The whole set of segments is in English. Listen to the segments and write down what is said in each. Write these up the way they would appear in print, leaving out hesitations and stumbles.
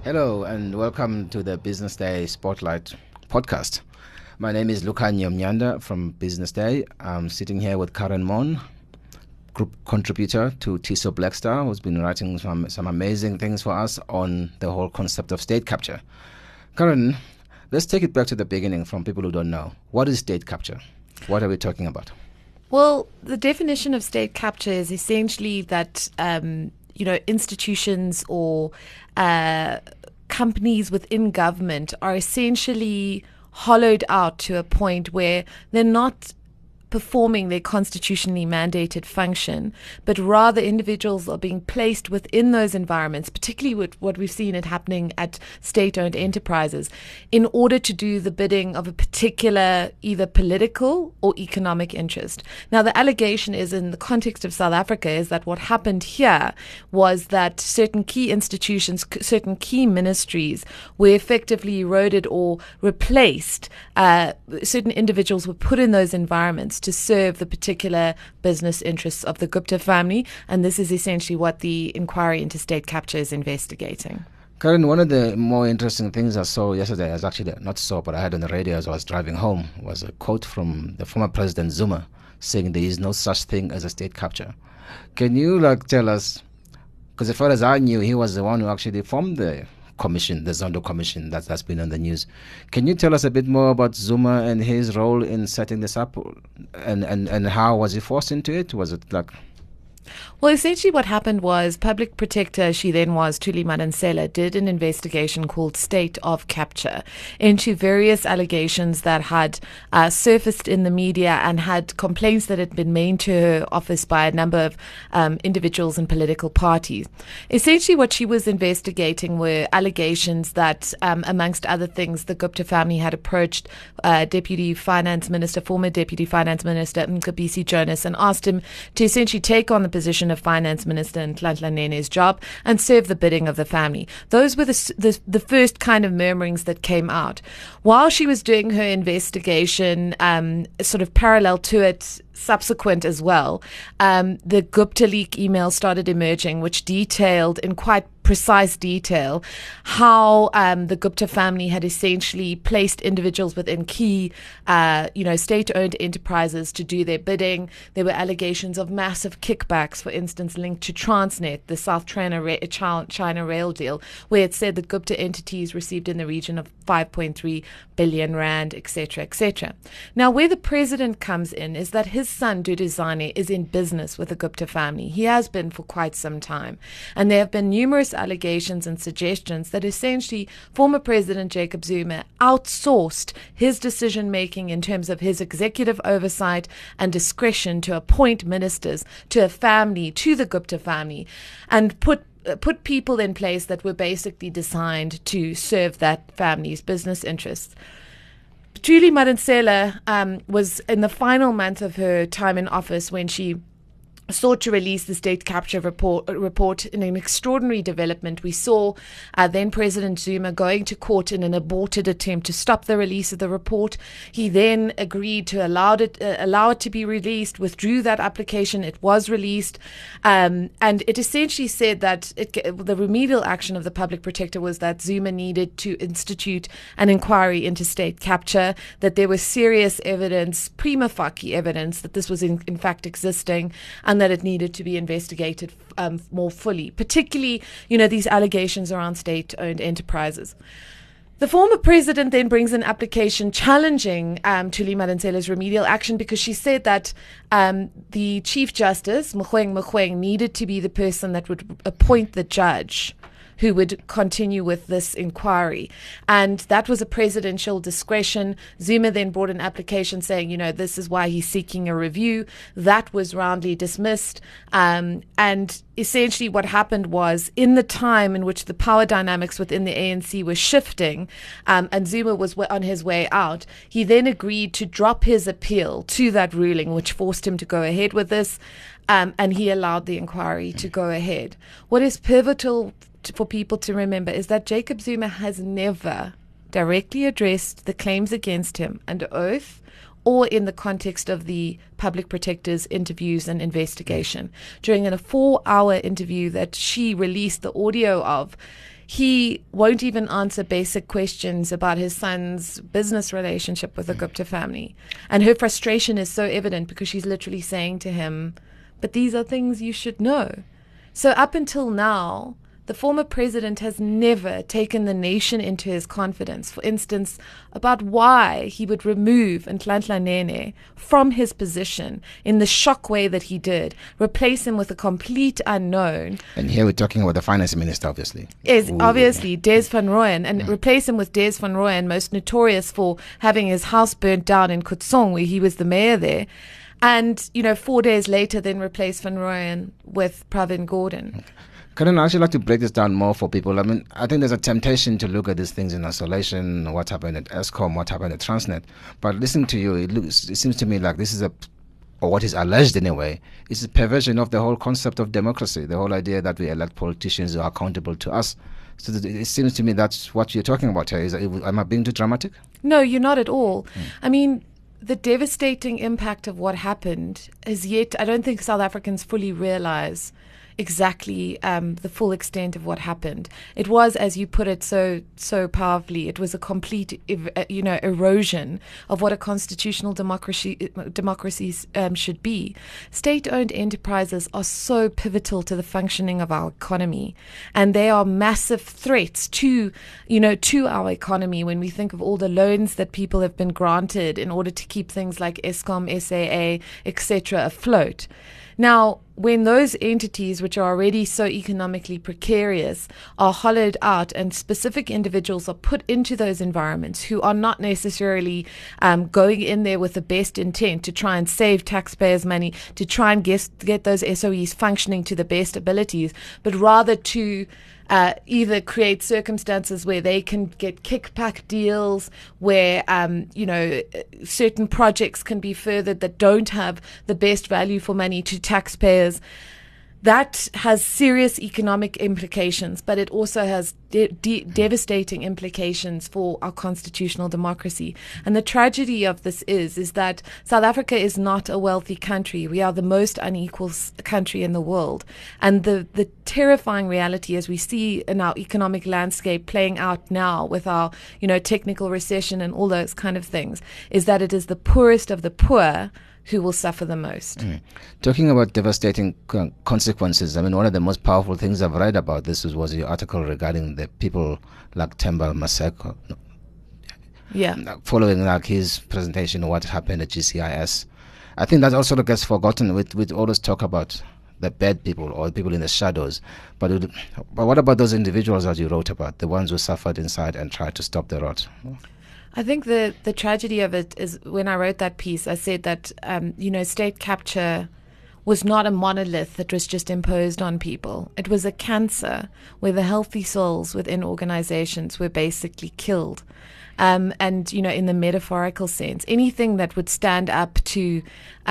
Hello and welcome to the Business Day Spotlight podcast. My name is Lukhanyo Mnyanda from Business Day. I'm sitting here with Karen Mon, group contributor to TISO Blackstar, who's been writing some amazing things for us on the whole concept of state capture. Karen, let's take it back to the beginning from people who don't know. What is state capture? What are we talking about? Well, the definition of state capture is essentially that institutions or companies within government are essentially hollowed out to a point where they're not performing their constitutionally mandated function, but rather individuals are being placed within those environments, particularly with what we've seen it happening at state-owned enterprises, in order to do the bidding of a particular either political or economic interest. Now, the allegation is, in the context of South Africa, is that what happened here was that certain key institutions, certain key ministries were effectively eroded or replaced. Certain individuals were put in those environments to serve the particular business interests of the Gupta family, and this is essentially what the inquiry into state capture is investigating. Karen, one of the more interesting things I saw yesterday, but I heard on the radio as I was driving home, was a quote from the former President Zuma saying there is no such thing as a state capture. Can you tell us, because as far as I knew, he was the one who actually formed the commission, the Zondo Commission that's been on the news. Can you tell us a bit more about Zuma and his role in setting this up, and how was he forced into it? Was it Well, essentially what happened was Public Protector, she then was, Thuli Madonsela, did an investigation called State of Capture into various allegations that had surfaced in the media and had complaints that had been made to her office by a number of individuals and political parties. Essentially what she was investigating were allegations that, amongst other things, the Gupta family had approached former Deputy Finance Minister Mcebisi Jonas and asked him to essentially take on the position of Finance Minister in Nhlanhla Nene's job and serve the bidding of the family. Those were the first kind of murmurings that came out. While she was doing her investigation, sort of parallel to it, subsequent as well, the Gupta leak email started emerging, which detailed in quite precise detail how the Gupta family had essentially placed individuals within key, state-owned enterprises to do their bidding. There were allegations of massive kickbacks, for instance, linked to Transnet, the South China rail deal, where it said that Gupta entities received in the region of 5.3 billion rand, etc., etc. Now, where the president comes in is that his son, Dudu Zane, is in business with the Gupta family. He has been for quite some time. And there have been numerous allegations and suggestions that essentially former President Jacob Zuma outsourced his decision-making in terms of his executive oversight and discretion to appoint ministers to a family, to the Gupta family, and put people in place that were basically designed to serve that family's business interests. Thuli Madonsela was in the final month of her time in office when she sought to release the state capture report in an extraordinary development. We saw then President Zuma going to court in an aborted attempt to stop the release of the report. He then agreed to allow it to be released, withdrew that application. It was released, and it essentially said that the remedial action of the Public Protector was that Zuma needed to institute an inquiry into state capture, that there was serious evidence, prima facie evidence, that this was in fact existing, and that it needed to be investigated more fully, particularly, these allegations around state-owned enterprises. The former president then brings an application challenging Thuli Madonsela's remedial action because she said that the Chief Justice, Mogoeng, needed to be the person that would appoint the judge who would continue with this inquiry. And that was a presidential discretion. Zuma then brought an application saying, this is why he's seeking a review. That was roundly dismissed. And essentially what happened was, in the time in which the power dynamics within the ANC were shifting, and Zuma was on his way out, he then agreed to drop his appeal to that ruling, which forced him to go ahead with this. And he allowed the inquiry to go ahead. What is pivotal for people to remember is that Jacob Zuma has never directly addressed the claims against him under oath or in the context of the Public Protector's interviews and investigation. During a 4-hour interview that she released the audio of, he won't even answer basic questions about his son's business relationship with the Gupta family. And her frustration is so evident because she's literally saying to him, but these are things you should know. So up until now, the former president has never taken the nation into his confidence, for instance, about why he would remove Nhlanhla Nene from his position in the shock way that he did, replace him with a complete unknown. And here we're talking about the finance minister, obviously. Is obviously Des van Rooyen, and replace him with Des van Rooyen, most notorious for having his house burnt down in Kutsong, where he was the mayor there. And, 4 days later, then replace Van Rooyen with Pravin Gordhan. Okay. Karen, I'd actually like to break this down more for people. I mean, I think there's a temptation to look at these things in isolation, what happened at Eskom, what happened at Transnet. But listening to you, it seems to me like this is or what is alleged anyway, is a perversion of the whole concept of democracy, the whole idea that we elect politicians who are accountable to us. So it seems to me that's what you're talking about here. Am I being too dramatic? No, you're not at all. I mean, the devastating impact of what happened is yet, I don't think South Africans fully realize exactly the full extent of what happened. It was, as you put it so powerfully, it was a complete erosion of what a constitutional democracy should be. State-owned enterprises are so pivotal to the functioning of our economy, and they are massive threats to our economy when we think of all the loans that people have been granted in order to keep things like Eskom, SAA, etc. afloat. Now, when those entities, which are already so economically precarious, are hollowed out and specific individuals are put into those environments who are not necessarily going in there with the best intent to try and save taxpayers' money, to try and get those SOEs functioning to the best abilities, but rather to either create circumstances where they can get kickback deals, where certain projects can be furthered that don't have the best value for money to taxpayers. That has serious economic implications, but it also has devastating implications for our constitutional democracy. And the tragedy of this is that South Africa is not a wealthy country. We are the most unequal country in the world. And the terrifying reality, as we see in our economic landscape playing out now with our, technical recession and all those kind of things, is that it is the poorest of the poor who will suffer the most. Talking about devastating consequences, I mean, one of the most powerful things I've read about this was your article regarding the people like Themba Maseko. Yeah. Following his presentation of what happened at GCIS. I think that also gets forgotten with all this talk about the bad people or people in the shadows. But what about those individuals that you wrote about, the ones who suffered inside and tried to stop the rot? I think the tragedy of it is, when I wrote that piece, I said that, state capture was not a monolith that was just imposed on people. It was a cancer where the healthy souls within organizations were basically killed. And, in the metaphorical sense, anything that would stand up to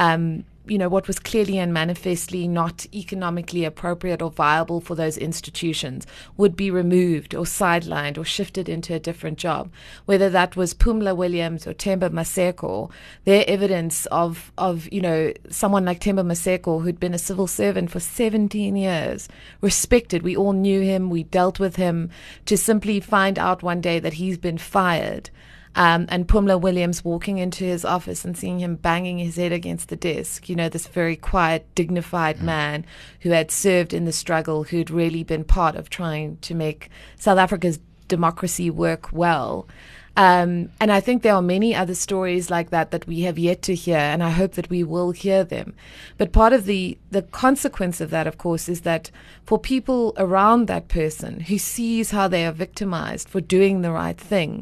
what was clearly and manifestly not economically appropriate or viable for those institutions would be removed or sidelined or shifted into a different job. Whether that was Phumla Williams or Themba Maseko, their evidence of someone like Themba Maseko, who'd been a civil servant for 17 years, respected. We all knew him. We dealt with him, to simply find out one day that he's been fired. And Phumla Williams walking into his office and seeing him banging his head against the desk, this very quiet, dignified man who had served in the struggle, who'd really been part of trying to make South Africa's democracy work well. And I think there are many other stories like that we have yet to hear, and I hope that we will hear them. But part of the consequence of that, of course, is that for people around that person who sees how they are victimized for doing the right thing,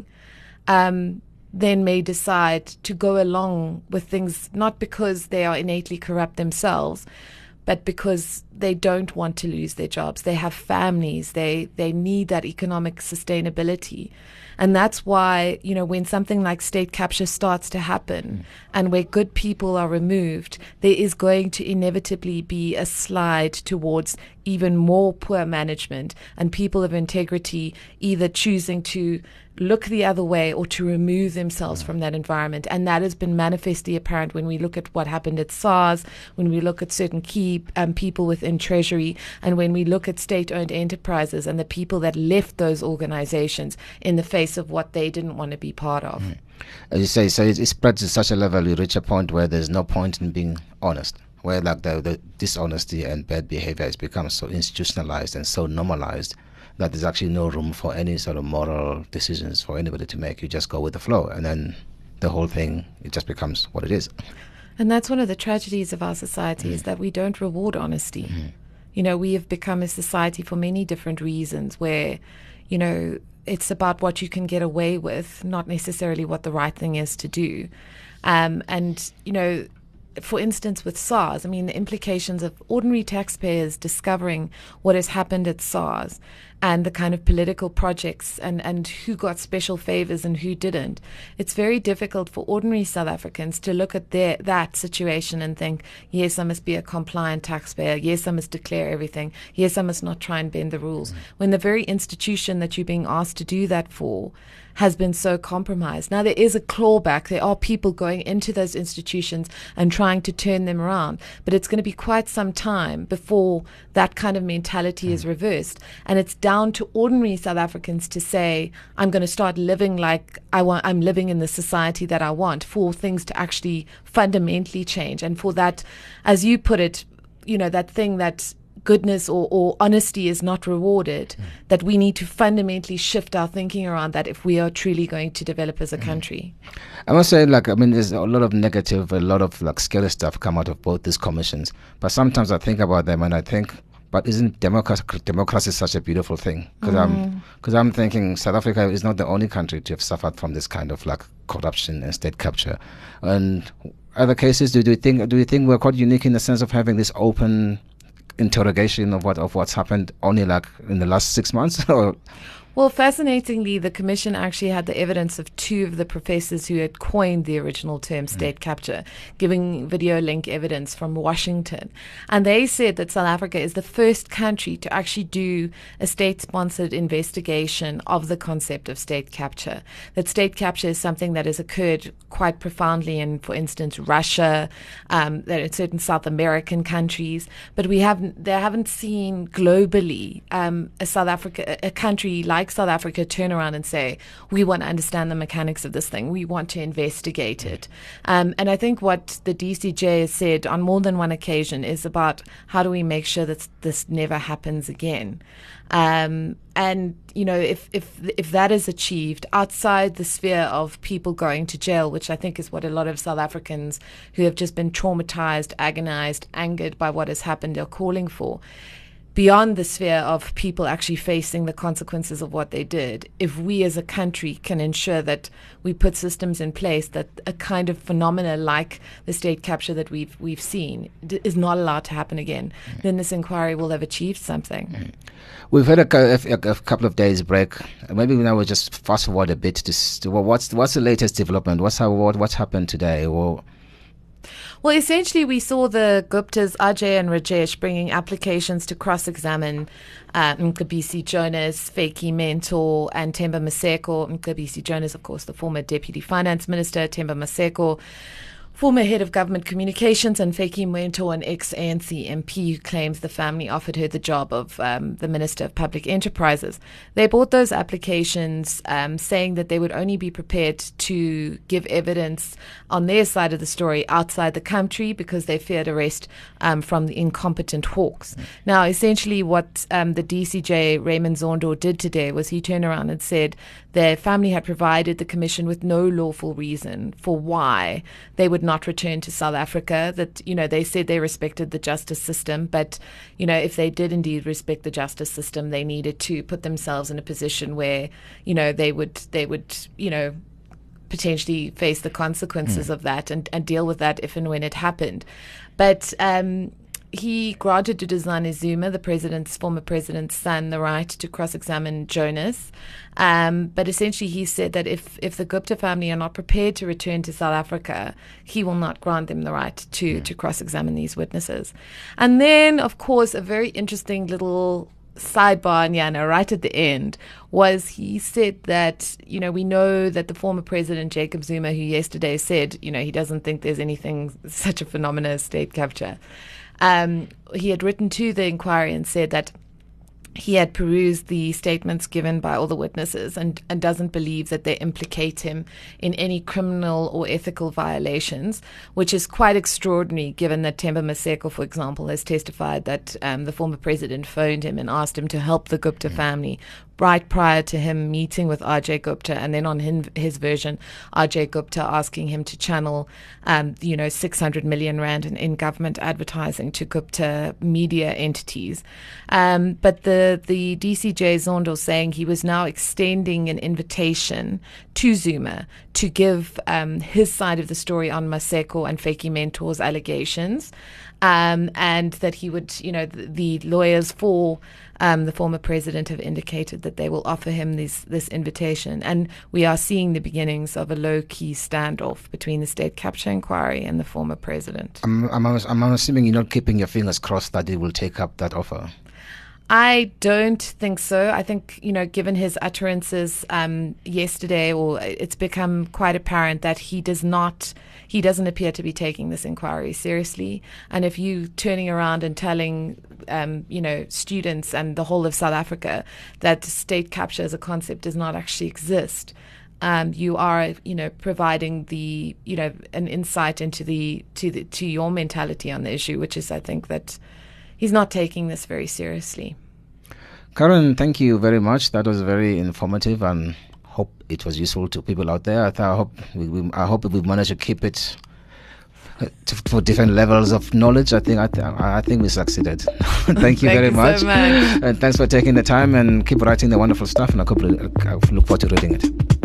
then may decide to go along with things, not because they are innately corrupt themselves, but because they don't want to lose their jobs. They have families. They need that economic sustainability. And that's why, when something like state capture starts to happen and where good people are removed, there is going to inevitably be a slide towards even more poor management and people of integrity either choosing to look the other way or to remove themselves from that environment. And that has been manifestly apparent when we look at what happened at SARS, when we look at certain key people within Treasury, and when we look at state-owned enterprises and the people that left those organizations in the face of what they didn't want to be part of. As you say, so it spreads to such a level, you reach a point where there's no point in being honest, where like the dishonesty and bad behavior has become so institutionalized and so normalized that there's actually no room for any sort of moral decisions for anybody to make. You just go with the flow, and then the whole thing, it just becomes what it is. And that's one of the tragedies of our society, is that we don't reward honesty. You know, we have become a society for many different reasons where, you know, it's about what you can get away with, not necessarily what the right thing is to do. And, you know, for instance, with SARS, I mean, the implications of ordinary taxpayers discovering what has happened at SARS and the kind of political projects and who got special favors and who didn't. It's very difficult for ordinary South Africans to look at that situation and think, yes, I must be a compliant taxpayer. Yes, I must declare everything. Yes, I must not try and bend the rules. When the very institution that you're being asked to do that for has been so compromised. Now, there is a clawback. There are people going into those institutions and trying to turn them around. But it's going to be quite some time before that kind of mentality is reversed. And it's down to ordinary South Africans to say, I'm going to start living like I'm living in the society that I want, for things to actually fundamentally change. And for that, as you put it, you know, that thing that goodness or honesty is not rewarded, that we need to fundamentally shift our thinking around that if we are truly going to develop as a country. I must say, like, I mean, there's a lot of negative, a lot of like scary stuff come out of both these commissions. But sometimes I think about them and I think, but isn't democracy such a beautiful thing? Because I'm thinking South Africa is not the only country to have suffered from this kind of like corruption and state capture. And other cases, do you think we're quite unique in the sense of having this open interrogation of what's happened only like in the last 6 months? Well, fascinatingly, the commission actually had the evidence of two of the professors who had coined the original term state capture, giving video link evidence from Washington. And they said that South Africa is the first country to actually do a state-sponsored investigation of the concept of state capture. That state capture is something that has occurred quite profoundly in, for instance, Russia, that in certain South American countries. But they haven't seen globally a country like South Africa turn around and say, we want to understand the mechanics of this thing. We want to investigate it. And I think what the DCJ has said on more than one occasion is about how do we make sure that this never happens again. And, you know, if that is achieved outside the sphere of people going to jail, which I think is what a lot of South Africans who have just been traumatized, agonized, angered by what has happened are calling for, beyond the sphere of people actually facing the consequences of what they did, if we as a country can ensure that we put systems in place that a kind of phenomena like the state capture that we've seen is not allowed to happen again, then this inquiry will have achieved something. We've had a couple of days break. Maybe now we'll just fast forward a bit to what's the latest development? What's happened today? Well, essentially, we saw the Guptas, Ajay and Rajesh, bringing applications to cross-examine Mcebisi Jonas, Feki Mentor, and Themba Maseko. Mcebisi Jonas, of course, the former Deputy Finance Minister, Themba Maseko, former head of government communications, and Feki Mentor, an ex-ANC MP who claims the family offered her the job of the Minister of Public Enterprises. They brought those applications saying that they would only be prepared to give evidence on their side of the story outside the country because they feared arrest from the incompetent hawks. Now, essentially what the DCJ, Raymond Zondo, did today was he turned around and said their family had provided the commission with no lawful reason for why they would not return to South Africa, that, you know, they said they respected the justice system, but, you know, if they did indeed respect the justice system, they needed to put themselves in a position where, you know, they would, you know, potentially face the consequences of that and deal with that if and when it happened. But he granted to Duduzane Zuma, the former president's son, the right to cross-examine Jonas. But essentially he said that if the Gupta family are not prepared to return to South Africa, he will not grant them the right to cross-examine these witnesses. And then, of course, a very interesting little sidebar, Nyana, right at the end, was he said that, we know that the former president, Jacob Zuma, who yesterday said, he doesn't think there's anything such a phenomenon as state capture. He had written to the inquiry and said that he had perused the statements given by all the witnesses and doesn't believe that they implicate him in any criminal or ethical violations, which is quite extraordinary given that Themba Maseko, for example, has testified that the former president phoned him and asked him to help the Gupta family right prior to him meeting with Ajay Gupta, and then on his version, Ajay Gupta asking him to channel 600 million rand in government advertising to Gupta media entities. But the DCJ Zondo saying he was now extending an invitation to Zuma to give his side of the story on Maseko and Feki Mentor's allegations, and that he would, the lawyers for the former president have indicated that they will offer him this invitation. And we are seeing the beginnings of a low-key standoff between the state capture inquiry and the former president. I'm assuming you're not keeping your fingers crossed that he will take up that offer. I don't think so. I think, given his utterances yesterday, or it's become quite apparent that he doesn't appear to be taking this inquiry seriously. And if you turning around and telling, students and the whole of South Africa that state capture as a concept does not actually exist, you are, providing an insight into to your mentality on the issue, which is, I think, that he's not taking this very seriously. Karen, thank you very much. That was very informative, and hope it was useful to people out there. I hope we managed to keep it for different levels of knowledge. I think we succeeded. Thank you very much. So much. And thanks for taking the time, and keep writing the wonderful stuff. And I look forward to reading it.